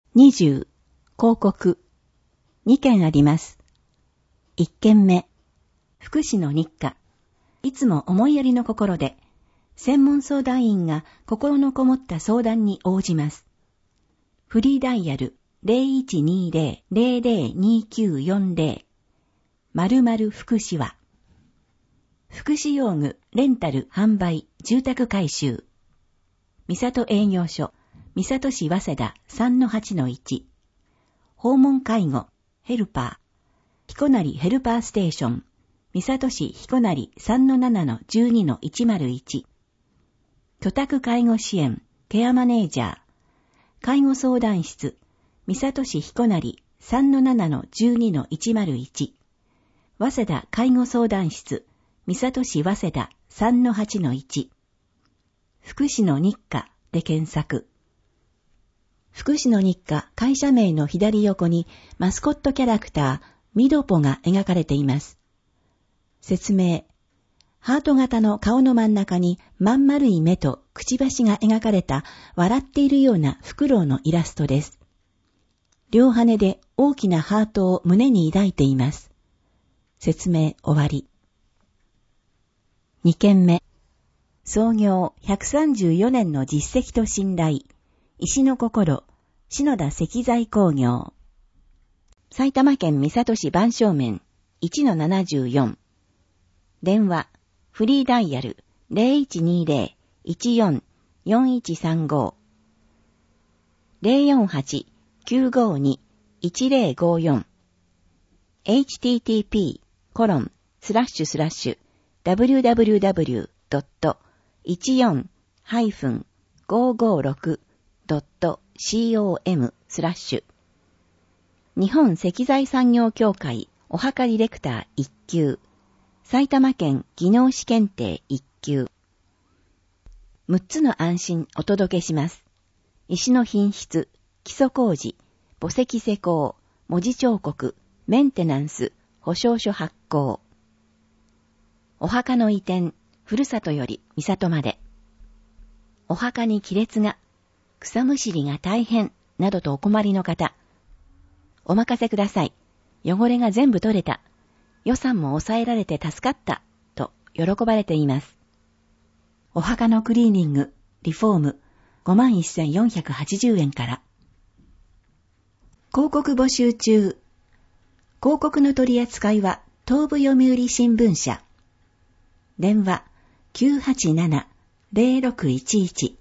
20、広告。2件あります。1件目、福祉の日課。いつも思いやりの心で、専門相談員が心のこもった相談に応じます。フリーダイヤル 0120-002940 〇〇福祉は、福祉用具、レンタル、販売、住宅改修。三郷営業所、三郷市早稲田 3-8-1。訪問介護、ヘルパー。彦成ヘルパーステーション、三郷市彦成 3-7-12-101。居宅介護支援、ケアマネージャー。介護相談室、三郷市彦成 3-7-12-101。早稲田介護相談室、三郷市早稲田 3-8-1。福祉の日課で検索。福祉の日課会社名の左横にマスコットキャラクターミドポが描かれています。説明。ハート型の顔の真ん中にまん丸い目とくちばしが描かれた笑っているようなフクロウのイラストです。両羽で大きなハートを胸に抱いています。説明終わり。2件目。創業134年の実績と信頼。石の心、篠田石材工業。埼玉県三郷市番正面 1-74。電話、フリーダイヤル 0120-14-4135。048-952-1054。http://www.14-556.com/日本石材産業協会お墓ディレクター1級埼玉県技能士検定1級6つの安心お届けします。石の品質、基礎工事、墓石施工、文字彫刻、メンテナンス、保証書発行。お墓の移転、ふるさとより三郷まで。お墓に亀裂が、草むしりが大変、などとお困りの方。お任せください。汚れが全部取れた。予算も抑えられて助かった。と喜ばれています。お墓のクリーニング、リフォーム、51,480円から。広告募集中。広告の取り扱いは東部読売新聞社。電話 987-0611